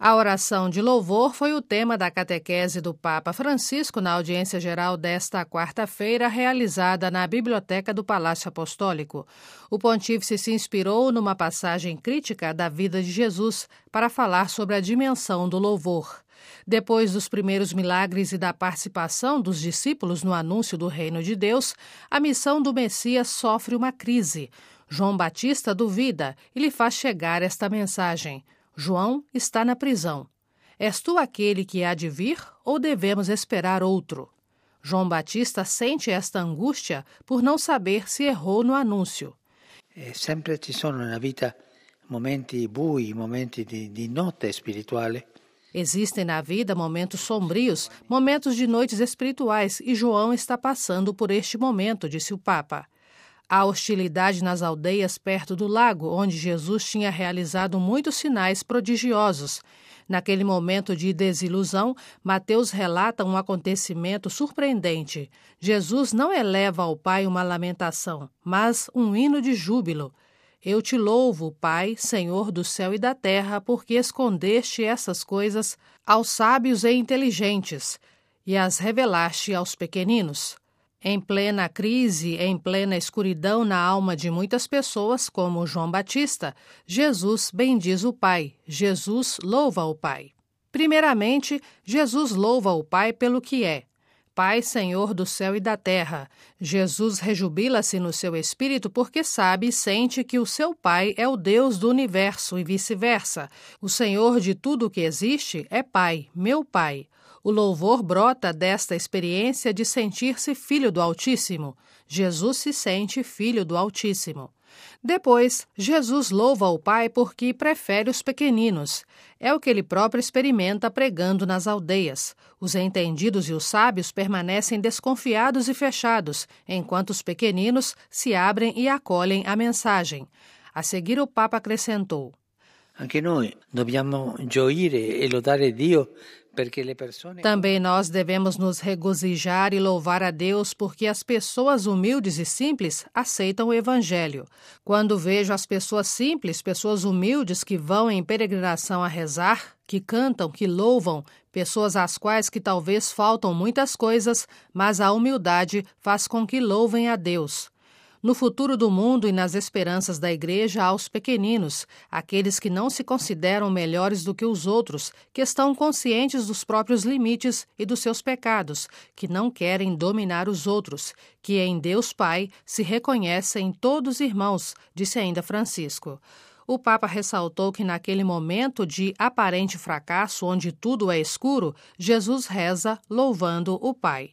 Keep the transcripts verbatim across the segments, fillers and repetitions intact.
A oração de louvor foi o tema da catequese do Papa Francisco na audiência geral desta quarta-feira, realizada na Biblioteca do Palácio Apostólico. O pontífice se inspirou numa passagem crítica da vida de Jesus para falar sobre a dimensão do louvor. Depois dos primeiros milagres e da participação dos discípulos no anúncio do reino de Deus, a missão do Messias sofre uma crise. João Batista duvida e lhe faz chegar esta mensagem: João está na prisão. És tu aquele que há de vir ou devemos esperar outro? João Batista sente esta angústia por não saber se errou no anúncio. Eh, sempre ci sono na vita momenti bui, momenti di, di notte spirituale. Existem na vida momentos sombrios, momentos de noites espirituais, e João está passando por este momento, disse o Papa. Há hostilidade nas aldeias perto do lago, onde Jesus tinha realizado muitos sinais prodigiosos. Naquele momento de desilusão, Mateus relata um acontecimento surpreendente. Jesus não eleva ao Pai uma lamentação, mas um hino de júbilo. Eu te louvo, Pai, Senhor do céu e da terra, porque escondeste essas coisas aos sábios e inteligentes e as revelaste aos pequeninos. Em plena crise, em plena escuridão na alma de muitas pessoas, como João Batista, Jesus bendiz o Pai, Jesus louva o Pai. Primeiramente, Jesus louva o Pai pelo que é. Pai, Senhor do céu e da terra. Jesus rejubila-se no seu espírito porque sabe e sente que o seu Pai é o Deus do universo e vice-versa. O Senhor de tudo o que existe é Pai, meu Pai. O louvor brota desta experiência de sentir-se filho do Altíssimo. Jesus se sente filho do Altíssimo. Depois, Jesus louva o Pai porque prefere os pequeninos. É o que ele próprio experimenta pregando nas aldeias. Os entendidos e os sábios permanecem desconfiados e fechados, enquanto os pequeninos se abrem e acolhem a mensagem. A seguir, o Papa acrescentou: Anche noi dobbiamo gioire e lodare Dio. Também nós devemos nos regozijar e louvar a Deus porque as pessoas humildes e simples aceitam o Evangelho. Quando vejo as pessoas simples, pessoas humildes que vão em peregrinação a rezar, que cantam, que louvam, pessoas às quais que talvez faltam muitas coisas, mas a humildade faz com que louvem a Deus. No futuro do mundo e nas esperanças da Igreja há os pequeninos, aqueles que não se consideram melhores do que os outros, que estão conscientes dos próprios limites e dos seus pecados, que não querem dominar os outros, que em Deus Pai se reconhecem todos irmãos, disse ainda Francisco. O Papa ressaltou que naquele momento de aparente fracasso, onde tudo é escuro, Jesus reza louvando o Pai.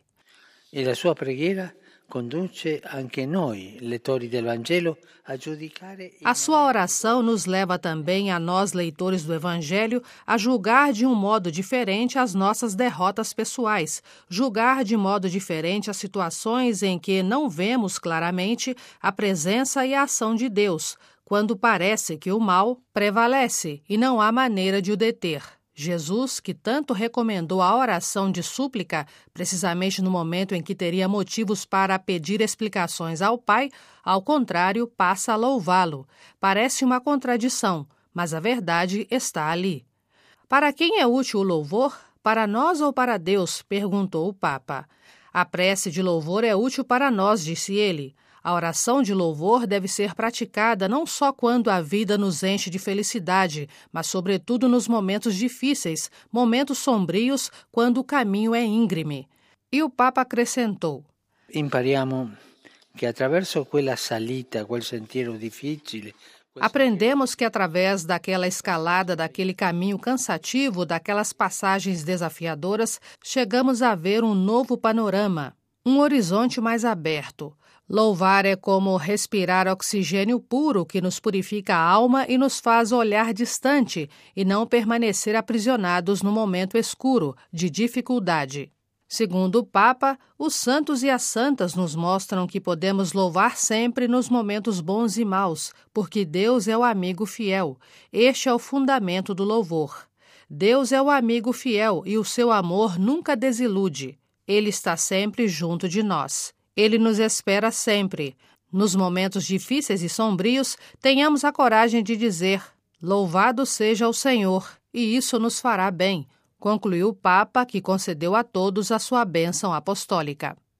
E a sua preghiera conduce anche noi, lettori del Vangelo, a giudicare. A sua oração nos leva também a nós, leitores do Evangelho, a julgar de um modo diferente as nossas derrotas pessoais, julgar de modo diferente as situações em que não vemos claramente a presença e a ação de Deus, quando parece que o mal prevalece e não há maneira de o deter. Jesus, que tanto recomendou a oração de súplica, precisamente no momento em que teria motivos para pedir explicações ao Pai, ao contrário, passa a louvá-lo. Parece uma contradição, mas a verdade está ali. Para quem é útil o louvor? Para nós ou para Deus? Perguntou o Papa. A prece de louvor é útil para nós, disse ele. A oração de louvor deve ser praticada não só quando a vida nos enche de felicidade, mas sobretudo nos momentos difíceis, momentos sombrios, quando o caminho é íngreme. E o Papa acrescentou: Impariamo que attraverso quella salita, quel sentiero difficile. Aprendemos que através daquela escalada, daquele caminho cansativo, daquelas passagens desafiadoras, chegamos a ver um novo panorama, um horizonte mais aberto. Louvar é como respirar oxigênio puro que nos purifica a alma e nos faz olhar distante e não permanecer aprisionados no momento escuro, de dificuldade. Segundo o Papa, os santos e as santas nos mostram que podemos louvar sempre nos momentos bons e maus, porque Deus é o amigo fiel. Este é o fundamento do louvor. Deus é o amigo fiel e o seu amor nunca desilude. Ele está sempre junto de nós. Ele nos espera sempre. Nos momentos difíceis e sombrios, tenhamos a coragem de dizer: Louvado seja o Senhor, e isso nos fará bem, concluiu o Papa, que concedeu a todos a sua bênção apostólica.